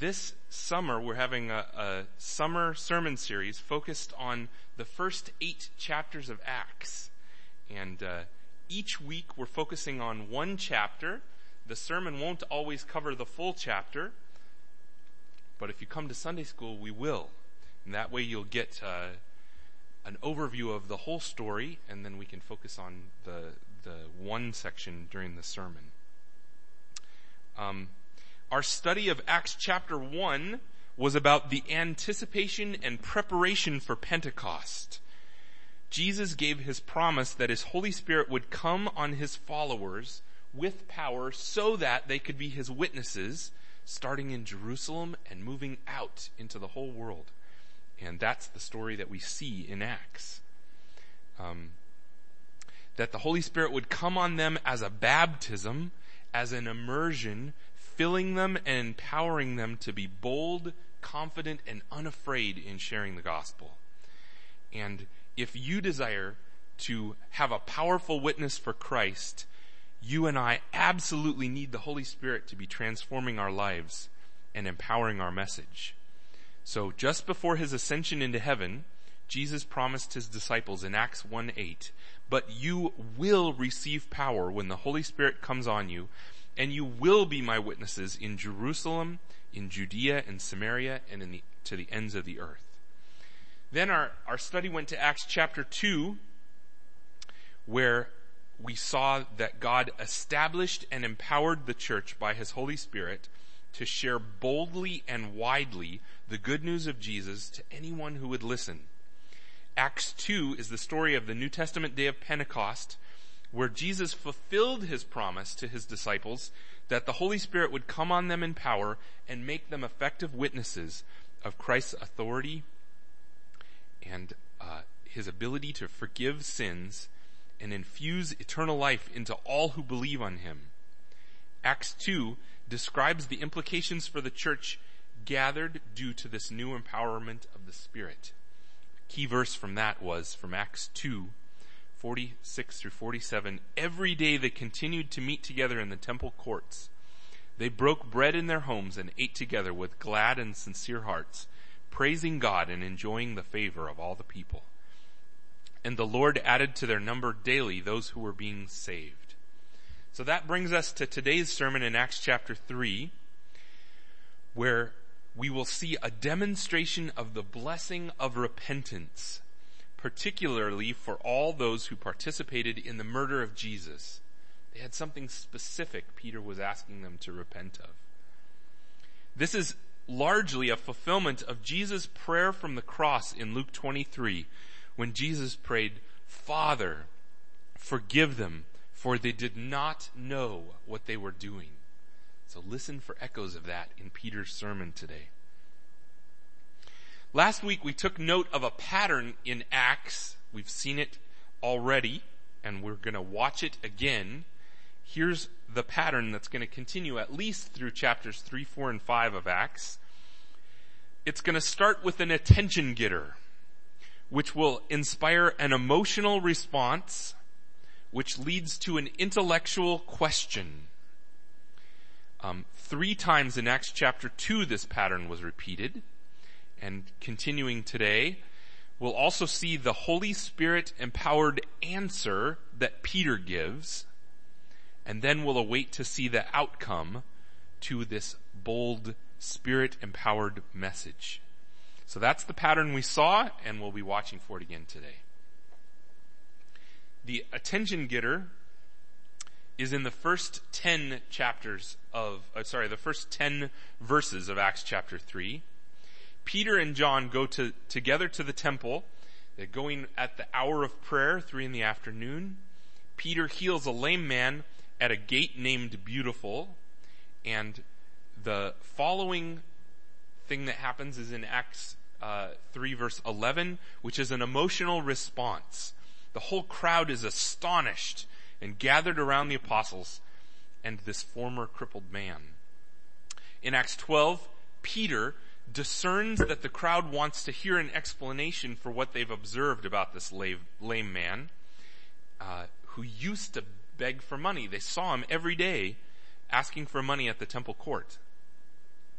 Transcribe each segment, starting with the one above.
this summer we're having a summer sermon series focused on the first 8 chapters of Acts. And each week we're focusing on one chapter. The sermon won't always cover the full chapter, but if you come to Sunday school, we will. And that way you'll get an overview of the whole story, and then we can focus on the one section during the sermon. Our study of Acts chapter 1 was about the anticipation and preparation for Pentecost. Jesus gave his promise that his Holy Spirit would come on his followers with power so that they could be his witnesses, starting in Jerusalem and moving out into the whole world. And that's the story that we see in Acts. That the Holy Spirit would come on them as a baptism, as an immersion, filling them and empowering them to be bold, confident, and unafraid in sharing the gospel. And if you desire to have a powerful witness for Christ, you and I absolutely need the Holy Spirit to be transforming our lives and empowering our message. So just before his ascension into heaven, Jesus promised his disciples in Acts 1:8, "But you will receive power when the Holy Spirit comes on you, and you will be my witnesses in Jerusalem, in Judea and Samaria, and to the ends of the earth." Then our study went to Acts chapter 2, where we saw that God established and empowered the church by his Holy Spirit to share boldly and widely the good news of Jesus to anyone who would listen. Acts 2 is the story of the New Testament day of Pentecost, where Jesus fulfilled his promise to his disciples that the Holy Spirit would come on them in power and make them effective witnesses of Christ's authority and his ability to forgive sins and infuse eternal life into all who believe on him. Acts 2 describes the implications for the church gathered due to this new empowerment of the Spirit. A key verse from that was from Acts 2, 46 through 47. "Every day they continued to meet together in the temple courts. They broke bread in their homes and ate together with glad and sincere hearts, praising God and enjoying the favor of all the people. And the Lord added to their number daily those who were being saved." So that brings us to today's sermon in Acts chapter 3, where we will see a demonstration of the blessing of repentance, particularly for all those who participated in the murder of Jesus. They had something specific Peter was asking them to repent of. This is largely a fulfillment of Jesus' prayer from the cross in Luke 23, when Jesus prayed, "Father, forgive them, for they did not know what they were doing." So listen for echoes of that in Peter's sermon today. Last week we took note of a pattern in Acts. We've seen it already, and we're going to watch it again. Here's the pattern that's going to continue at least through chapters 3, 4, and 5 of Acts. It's going to start with an attention getter, which will inspire an emotional response, which leads to an intellectual question. 3 times in Acts chapter 2 this pattern was repeated. And continuing today, we'll also see the Holy Spirit empowered answer that Peter gives, and then we'll await to see the outcome to this bold Spirit empowered message. So that's the pattern we saw, and we'll be watching for it again today. The attention getter is in the first 10 verses of Acts chapter 3. Peter and John go together to the temple. They're going at the hour of prayer, 3 p.m. Peter heals a lame man at a gate named Beautiful. And the following thing that happens is in Acts 3 verse 11, which is an emotional response. The whole crowd is astonished and gathered around the apostles and this former crippled man. In Acts 12, Peter discerns that the crowd wants to hear an explanation for what they've observed about this lame man who used to beg for money. They saw him every day asking for money at the temple court.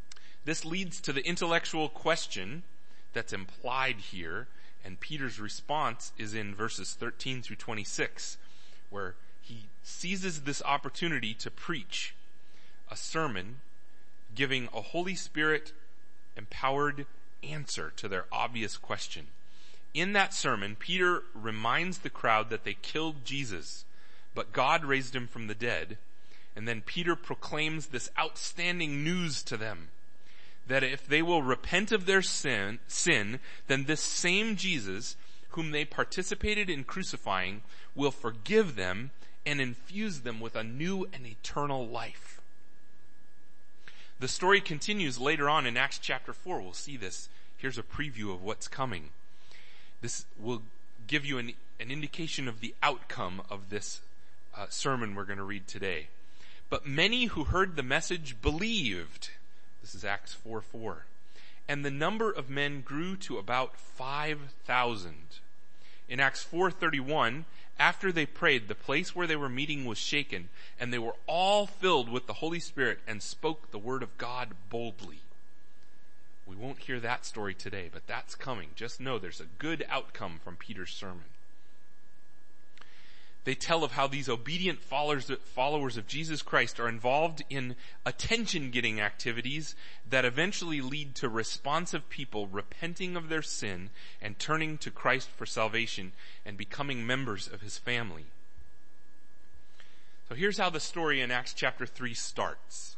This leads to the intellectual question that's implied here, and Peter's response is in verses 13 through 26, where he seizes this opportunity to preach a sermon giving a Holy Spirit empowered answer to their obvious question. In that sermon, Peter reminds the crowd that they killed Jesus, but God raised him from the dead. And then Peter proclaims this outstanding news to them, that if they will repent of their sin, then this same Jesus, whom they participated in crucifying, will forgive them and infuse them with a new and eternal life. The story continues later on in Acts chapter 4. We'll see this. Here's a preview of what's coming. This will give you an indication of the outcome of this sermon we're going to read today. But many who heard the message believed. This is Acts 4:4. And the number of men grew to about 5,000. In Acts 4:31, after they prayed, the place where they were meeting was shaken, and they were all filled with the Holy Spirit and spoke the word of God boldly. We won't hear that story today, but that's coming. Just know there's a good outcome from Peter's sermon. They tell of how these obedient followers of Jesus Christ are involved in attention-getting activities that eventually lead to responsive people repenting of their sin and turning to Christ for salvation and becoming members of his family. So here's how the story in Acts chapter 3 starts.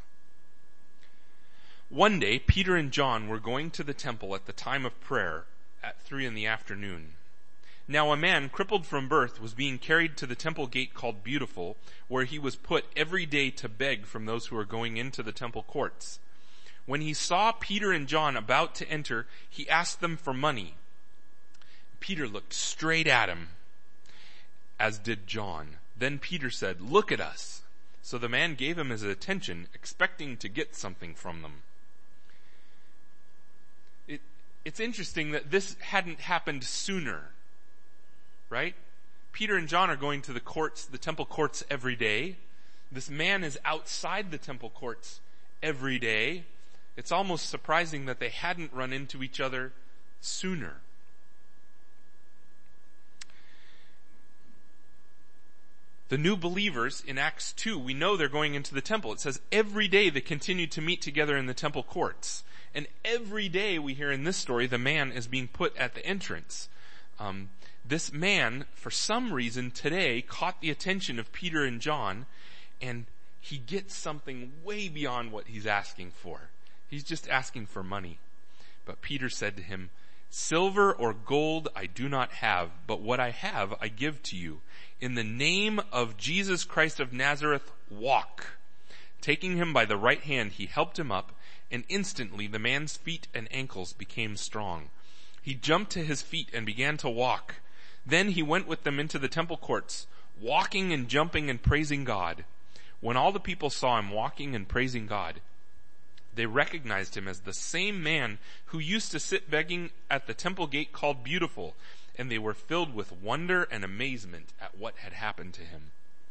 One day, Peter and John were going to the temple at the time of prayer at 3 p.m. Now a man crippled from birth was being carried to the temple gate called Beautiful, where he was put every day to beg from those who were going into the temple courts. When he saw Peter and John about to enter, he asked them for money. Peter looked straight at him, as did John. Then Peter said, "Look at us." So the man gave him his attention, expecting to get something from them. It's interesting that this hadn't happened sooner. Right? Peter and John are going to the temple courts every day. This man is outside the temple courts every day. It's almost surprising that they hadn't run into each other sooner. The new believers in Acts 2, we know they're going into the temple. It says every day they continued to meet together in the temple courts. And every day we hear in this story, the man is being put at the entrance. This man, for some reason today, caught the attention of Peter and John, and he gets something way beyond what he's asking for. He's just asking for money. But Peter said to him, "Silver or gold I do not have, but what I have I give to you. In the name of Jesus Christ of Nazareth, walk." Taking him by the right hand, he helped him up, and instantly the man's feet and ankles became strong. He jumped to his feet and began to walk. Then he went with them into the temple courts, walking and jumping and praising God. When all the people saw him walking and praising God, they recognized him as the same man who used to sit begging at the temple gate called Beautiful, and they were filled with wonder and amazement at what had happened to him.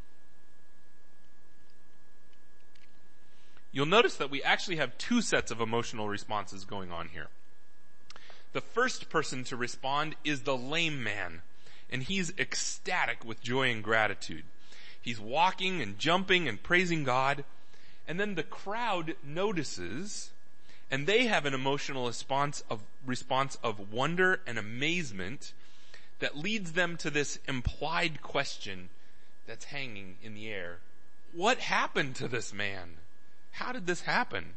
You'll notice that we actually have two sets of emotional responses going on here. The first person to respond is the lame man, and he's ecstatic with joy and gratitude. He's walking and jumping and praising God, and then the crowd notices, and they have an emotional response of wonder and amazement that leads them to this implied question that's hanging in the air. What happened to this man? How did this happen?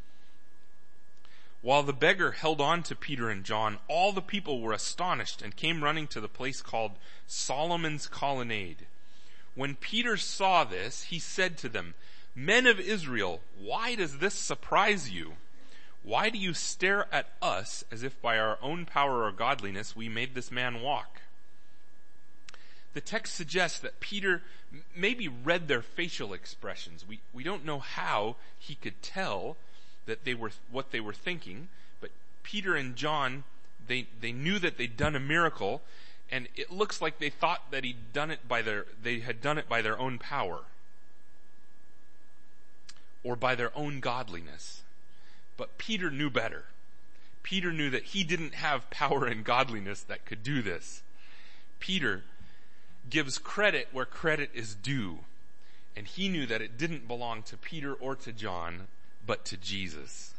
While the beggar held on to Peter and John, all the people were astonished and came running to the place called Solomon's Colonnade. When Peter saw this, he said to them, "Men of Israel, why does this surprise you? Why do you stare at us as if by our own power or godliness we made this man walk?" The text suggests that Peter maybe read their facial expressions. We don't know how he could tell that what they were thinking, but Peter and John, they knew that they'd done a miracle, and it looks like they thought that they had done it by their own power or by their own godliness. But Peter knew better. Peter knew that he didn't have power and godliness that could do this. Peter gives credit where credit is due. And he knew that it didn't belong to Peter or to John, but to Jesus.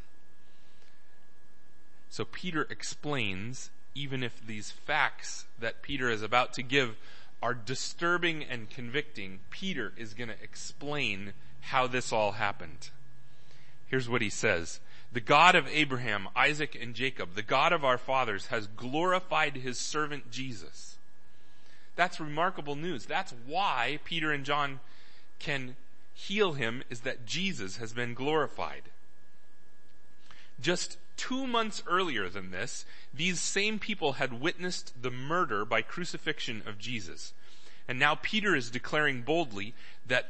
So Peter explains, even if these facts that Peter is about to give are disturbing and convicting, Peter is going to explain how this all happened. Here's what he says. The God of Abraham, Isaac, and Jacob, the God of our fathers, has glorified his servant Jesus. That's remarkable news. That's why Peter and John can heal him, is that Jesus has been glorified. Just 2 months earlier than this, these same people had witnessed the murder by crucifixion of Jesus. And now Peter is declaring boldly that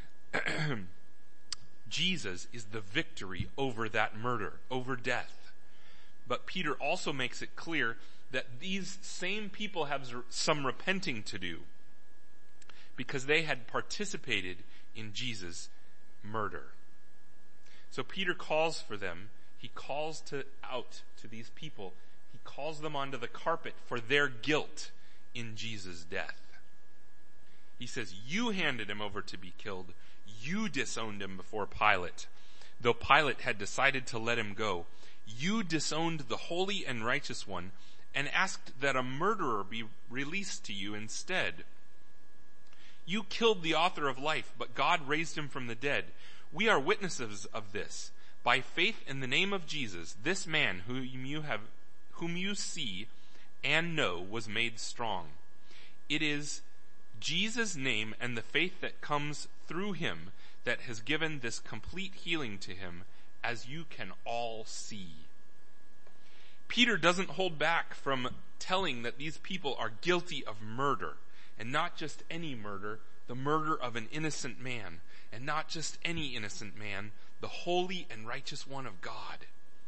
Jesus is the victory over that murder, over death. But Peter also makes it clear that these same people have some repenting to do, because they had participated in Jesus' murder. So Peter calls for them. He calls out to these people. He calls them onto the carpet for their guilt in Jesus' death. He says, you handed him over to be killed. You disowned him before Pilate. Though Pilate had decided to let him go, you disowned the holy and righteous one and asked that a murderer be released to you instead. You killed the author of life, but God raised him from the dead. We are witnesses of this. By faith in the name of Jesus, this man whom you see and know was made strong. It is Jesus' name and the faith that comes through him that has given this complete healing to him, as you can all see. Peter doesn't hold back from telling that these people are guilty of murder. And not just any murder, the murder of an innocent man. And not just any innocent man, the holy and righteous one of God.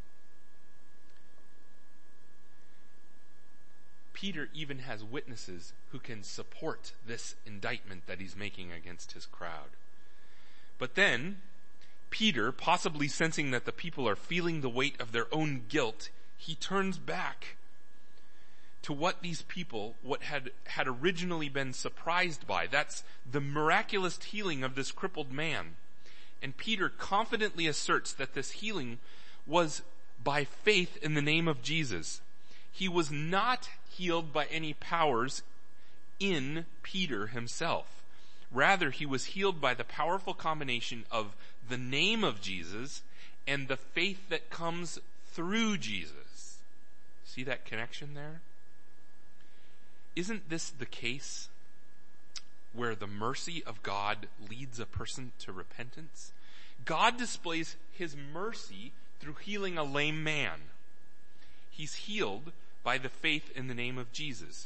Peter even has witnesses who can support this indictment that he's making against his crowd. But then, Peter, possibly sensing that the people are feeling the weight of their own guilt, he turns back to what these people, had originally been surprised by. That's the miraculous healing of this crippled man. And Peter confidently asserts that this healing was by faith in the name of Jesus. He was not healed by any powers in Peter himself. Rather, he was healed by the powerful combination of the name of Jesus and the faith that comes through Jesus. See that connection there? Isn't this the case where the mercy of God leads a person to repentance? God displays his mercy through healing a lame man. He's healed by the faith in the name of Jesus.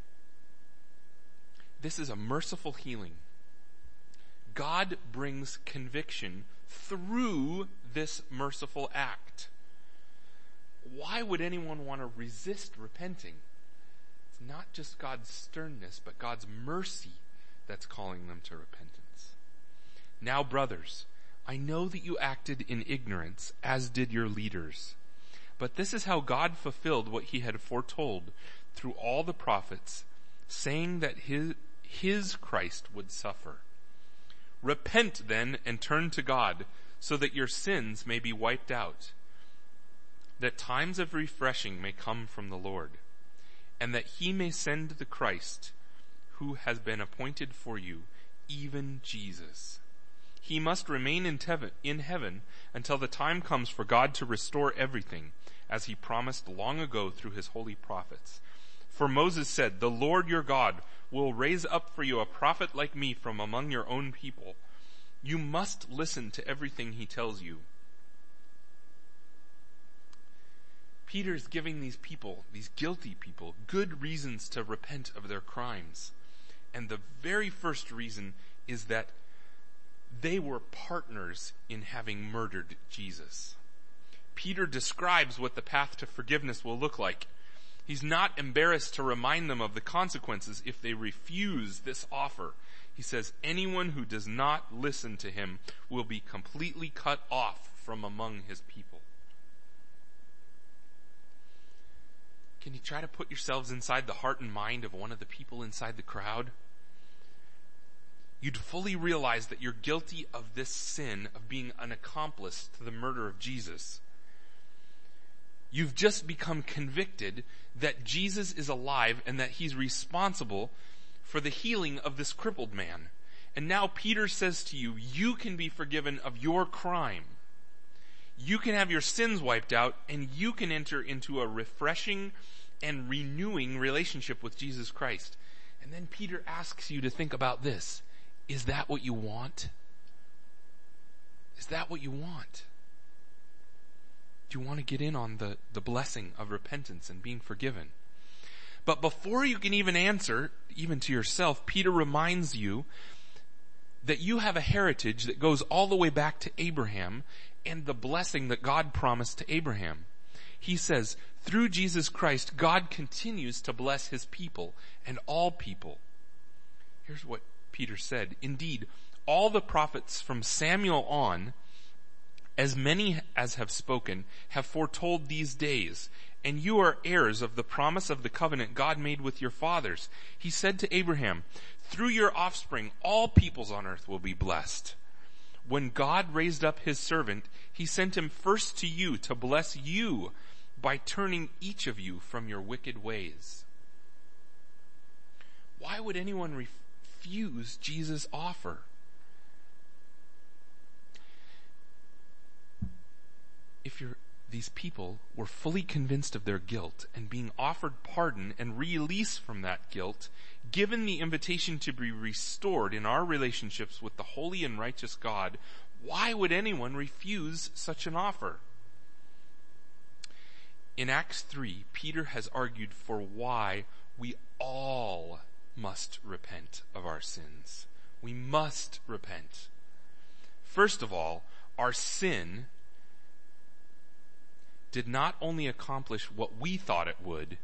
This is a merciful healing. God brings conviction through this merciful act. Why would anyone want to resist repenting? It's not just God's sternness, but God's mercy that's calling them to repentance. Now, brothers, I know that you acted in ignorance, as did your leaders. But this is how God fulfilled what he had foretold through all the prophets, saying that his Christ would suffer. Repent then and turn to God, so that your sins may be wiped out, that times of refreshing may come from the Lord, and that he may send the Christ who has been appointed for you, even Jesus. He must remain in heaven until the time comes for God to restore everything, as he promised long ago through his holy prophets. For Moses said, the Lord your God will raise up for you a prophet like me from among your own people. You must listen to everything he tells you. Peter's giving these people, these guilty people, good reasons to repent of their crimes. And the very first reason is that they were partners in having murdered Jesus. Peter describes what the path to forgiveness will look like. He's not embarrassed to remind them of the consequences if they refuse this offer. He says, anyone who does not listen to him will be completely cut off from among his people. can you try to put yourselves inside the heart and mind of one of the people inside the crowd? You'd fully realize that you're guilty of this sin of being an accomplice to the murder of Jesus. You've just become convicted that Jesus is alive and that he's responsible for the healing of this crippled man. And now Peter says to you, you can be forgiven of your crime. You can have your sins wiped out, and you can enter into a refreshing and renewing relationship with Jesus Christ. And then Peter asks you to think about this. Is that what you want? Is that what you want? Do you want to get in on the blessing of repentance and being forgiven? But before you can even answer, even to yourself, Peter reminds you that you have a heritage that goes all the way back to Abraham and the blessing that God promised to Abraham. He says, through Jesus Christ, God continues to bless his people and all people. Here's what Peter said. Indeed, all the prophets from Samuel on, as many as have spoken, have foretold these days, and you are heirs of the promise of the covenant God made with your fathers. He said to Abraham, through your offspring, all peoples on earth will be blessed. When God raised up his servant, he sent him first to you to bless you by turning each of you from your wicked ways. Why would anyone refuse Jesus' offer? If these people were fully convinced of their guilt and being offered pardon and release from that guilt, given the invitation to be restored in our relationships with the holy and righteous God, why would anyone refuse such an offer? In Acts 3, Peter has argued for why we all must repent of our sins. We must repent. First of all, our sin did not only accomplish what we thought it would,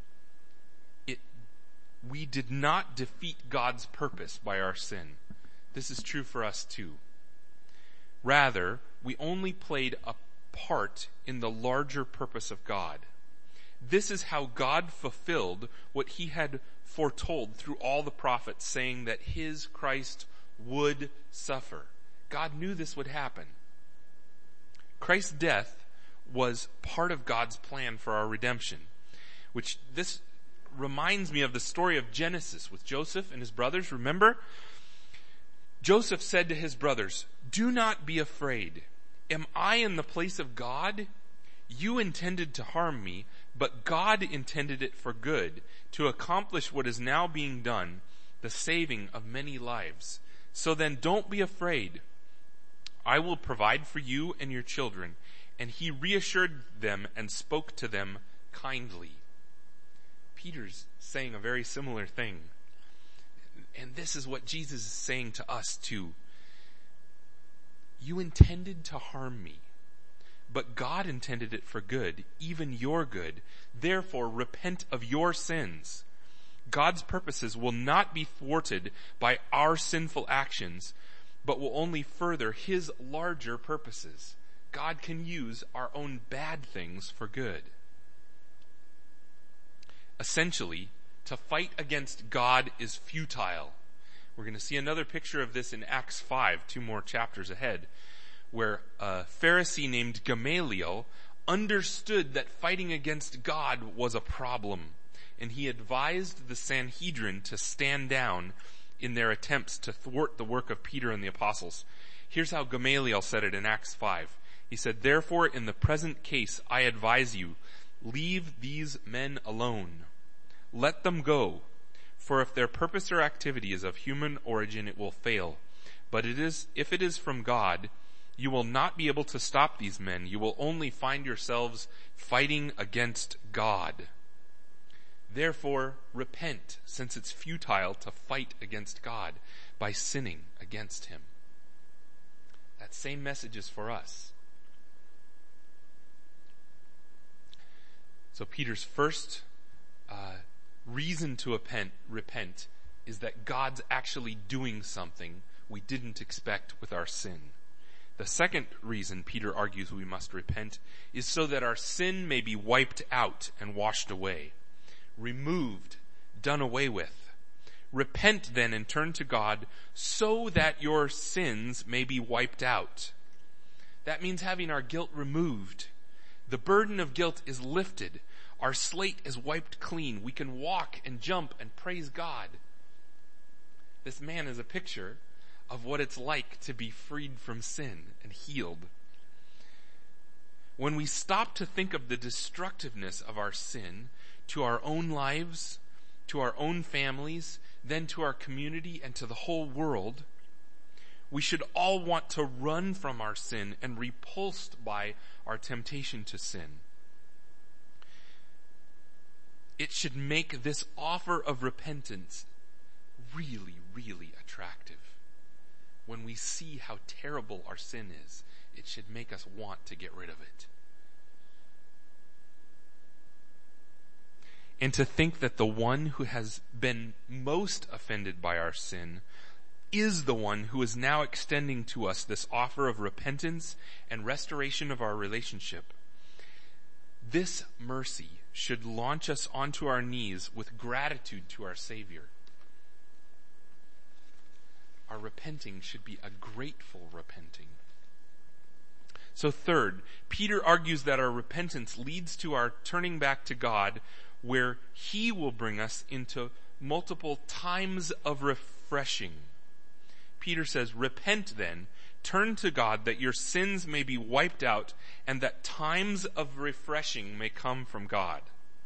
we did not defeat God's purpose by our sin. This is true for us too. Rather, we only played a part in the larger purpose of God. This is how God fulfilled what he had foretold through all the prophets, saying that his Christ would suffer. God knew this would happen. Christ's death was part of God's plan for our redemption, which this reminds me of the story of Genesis with Joseph and his brothers. Remember? Joseph said to his brothers, "Do not be afraid. Am I in the place of God? You intended to harm me, but God intended it for good, to accomplish what is now being done, the saving of many lives. So then don't be afraid. I will provide for you and your children." And he reassured them and spoke to them kindly. Peter's saying a very similar thing. And this is what Jesus is saying to us too. You intended to harm me, but God intended it for good, even your good. Therefore, repent of your sins. God's purposes will not be thwarted by our sinful actions, but will only further his larger purposes. God can use our own bad things for good. Essentially, to fight against God is futile. We're going to see another picture of this in Acts 5, 2 more chapters ahead, where a Pharisee named Gamaliel understood that fighting against God was a problem, and he advised the Sanhedrin to stand down in their attempts to thwart the work of Peter and the apostles. Here's how Gamaliel said it in Acts 5. He said, "Therefore, in the present case, I advise you, leave these men alone. Let them go. For if their purpose or activity is of human origin, it will fail. But if it is from God, you will not be able to stop these men. You will only find yourselves fighting against God. Therefore, repent, since it's futile to fight against God by sinning against him." That same message is for us. So Peter's first reason to repent is that God's actually doing something we didn't expect with our sin. The second reason Peter argues we must repent is so that our sin may be wiped out and washed away. removed, done away with. Repent then and turn to God so that your sins may be wiped out. That means having our guilt removed. The burden of guilt is lifted. Our slate is wiped clean. We can walk and jump and praise God. This man is a picture of what it's like to be freed from sin and healed. When we stop to think of the destructiveness of our sin to our own lives, to our own families, then to our community and to the whole world, we should all want to run from our sin and repulsed by our temptation to sin. It should make this offer of repentance really, really attractive. When we see how terrible our sin is, it should make us want to get rid of it. And to think that the one who has been most offended by our sin is the one who is now extending to us this offer of repentance and restoration of our relationship. This mercy should launch us onto our knees with gratitude to our Savior. Our repenting should be a grateful repenting. So third, Peter argues that our repentance leads to our turning back to God, where he will bring us into multiple times of refreshing. Peter says, repent then, turn to God that your sins may be wiped out and that times of refreshing may come from God.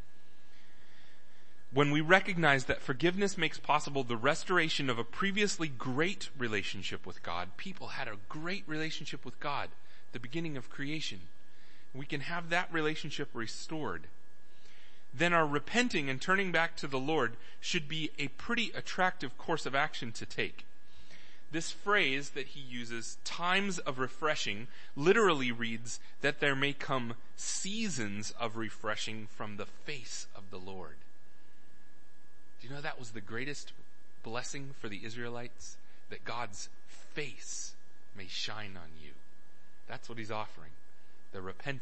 When we recognize that forgiveness makes possible the restoration of a previously great relationship with God, people had a great relationship with God at the beginning of creation. We can have that relationship restored. Then our repenting and turning back to the Lord should be a pretty attractive course of action to take. This phrase that he uses, times of refreshing, literally reads that there may come seasons of refreshing from the face of the Lord. Do you know that was the greatest blessing for the Israelites? That God's face may shine on you. That's what he's offering. The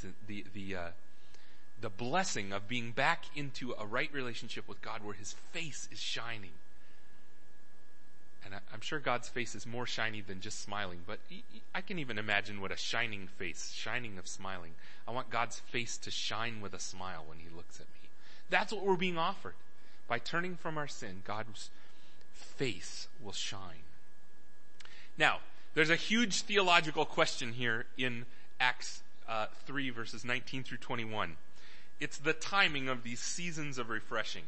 blessing of being back into a right relationship with God where his face is shining. And I'm sure God's face is more shiny than just smiling, but I can even imagine what a shining face, shining of smiling. I want God's face to shine with a smile when he looks at me. That's what we're being offered. By turning from our sin, God's face will shine. Now, there's a huge theological question here in Acts 3 verses 19 through 21. It's the timing of these seasons of refreshing.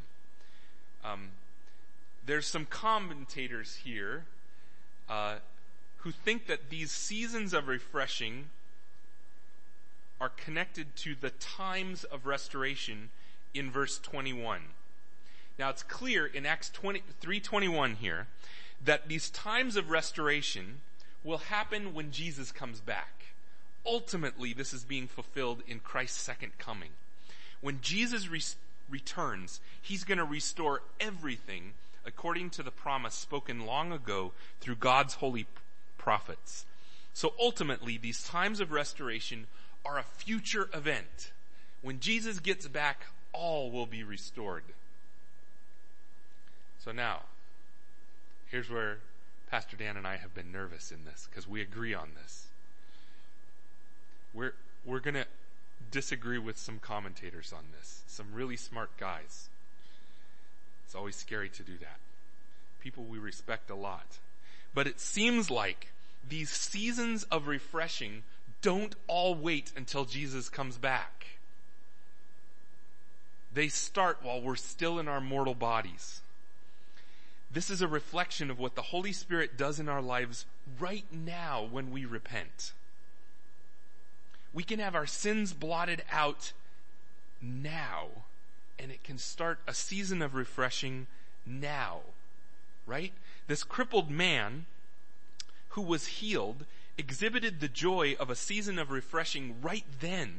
There's some commentators here who think that these seasons of refreshing are connected to the times of restoration in verse 21. Now it's clear in Acts 3:21 here that these times of restoration will happen when Jesus comes back. Ultimately, this is being fulfilled in Christ's second coming. When Jesus returns, he's going to restore everything according to the promise spoken long ago through God's holy prophets. So ultimately, these times of restoration are a future event. When Jesus gets back, all will be restored. So now, here's where Pastor Dan and I have been nervous in this, because we agree on this. We're going to disagree with some commentators on this, some really smart guys. It's always scary to do that. People we respect a lot. But it seems like these seasons of refreshing don't all wait until Jesus comes back. They start while we're still in our mortal bodies. This is a reflection of what the Holy Spirit does in our lives right now when we repent. We can have our sins blotted out now, and it can start a season of refreshing now, right? This crippled man who was healed exhibited the joy of a season of refreshing right then.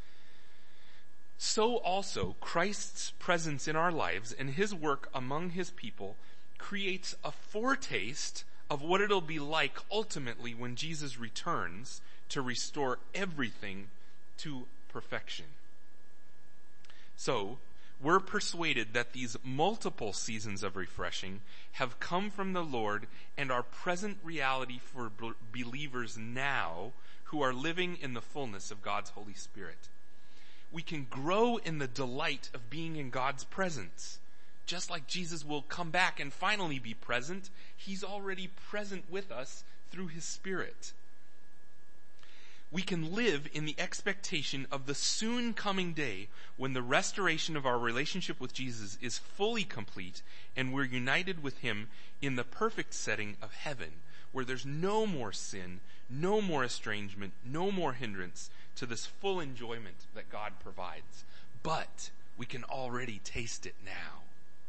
So also, Christ's presence in our lives and his work among his people creates a foretaste of what it'll be like ultimately when Jesus returns to restore everything to perfection. So, we're persuaded that these multiple seasons of refreshing have come from the Lord and are present reality for believers now who are living in the fullness of God's Holy Spirit. We can grow in the delight of being in God's presence. Just like Jesus will come back and finally be present, he's already present with us through his Spirit. We can live in the expectation of the soon coming day when the restoration of our relationship with Jesus is fully complete and we're united with him in the perfect setting of heaven, where there's no more sin, no more estrangement, no more hindrance to this full enjoyment that God provides. But we can already taste it now.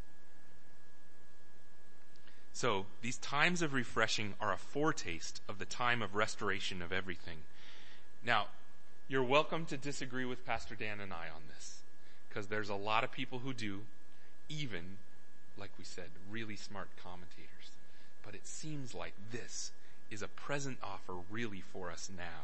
So, these times of refreshing are a foretaste of the time of restoration of everything. Now, you're welcome to disagree with Pastor Dan and I on this, because there's a lot of people who do, even, like we said, really smart commentators. But it seems like this is a present offer really for us now.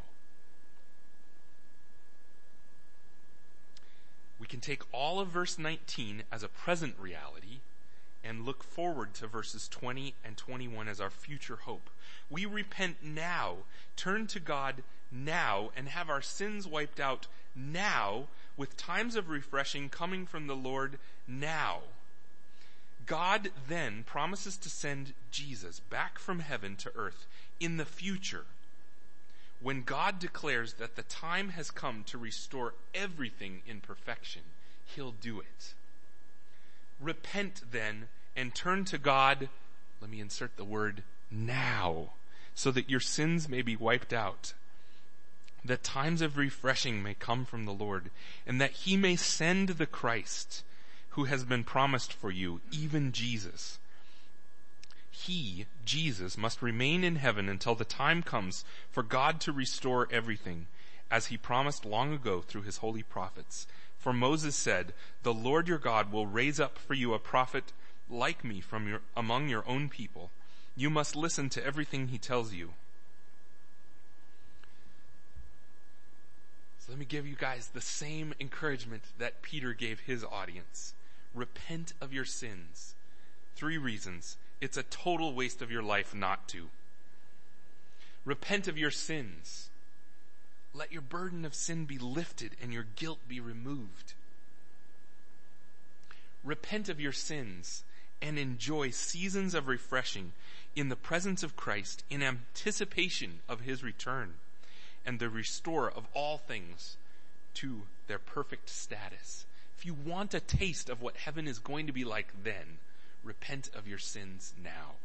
We can take all of verse 19 as a present reality and look forward to verses 20 and 21 as our future hope. We repent now, turn to God now, and have our sins wiped out now, with times of refreshing coming from the Lord now. God then promises to send Jesus back from heaven to earth in the future, when God declares that the time has come to restore everything in perfection. He'll do it. Repent then and turn to God, let me insert the word now, so that your sins may be wiped out, that times of refreshing may come from the Lord, and that he may send the Christ who has been promised for you, even Jesus. He, Jesus, must remain in heaven until the time comes for God to restore everything, as he promised long ago through his holy prophets. For Moses said, "The Lord your God will raise up for you a prophet like me from among your own people. You must listen to everything he tells you." So let me give you guys the same encouragement that Peter gave his audience. Repent of your sins. 3 reasons. It's a total waste of your life not to. Repent of your sins. Let your burden of sin be lifted and your guilt be removed. Repent of your sins and enjoy seasons of refreshing in the presence of Christ in anticipation of his return and the restore of all things to their perfect status. If you want a taste of what heaven is going to be like then, repent of your sins now.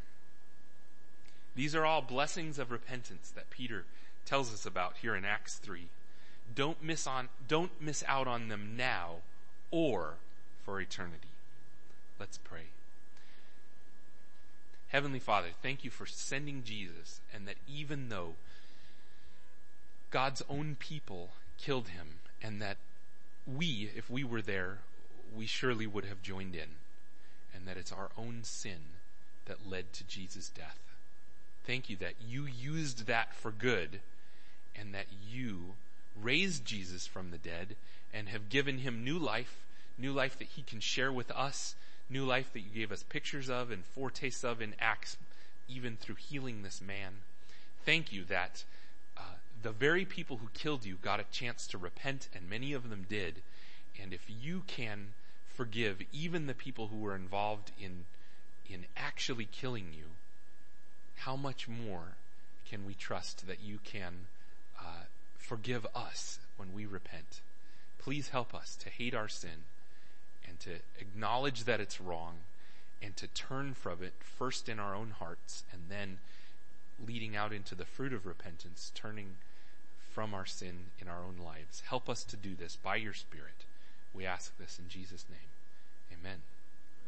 These are all blessings of repentance that Peter tells us about here in Acts 3. Don't miss out on them now or for eternity. Let's pray. Heavenly Father, thank you for sending Jesus, and that even though God's own people killed him, and that we, if we were there, we surely would have joined in, and that it's our own sin that led to Jesus' death. Thank you that you used that for good, and that you raised Jesus from the dead and have given him new life that he can share with us, new life that you gave us pictures of and foretastes of in Acts, even through healing this man. Thank you that the very people who killed you got a chance to repent, and many of them did. And if you can forgive even the people who were involved in actually killing you, how much more can we trust that you can forgive us when we repent? Please help us to hate our sin and to acknowledge that it's wrong and to turn from it first in our own hearts and then leading out into the fruit of repentance, turning from our sin in our own lives. Help us to do this by your Spirit. We ask this in Jesus' name. Amen.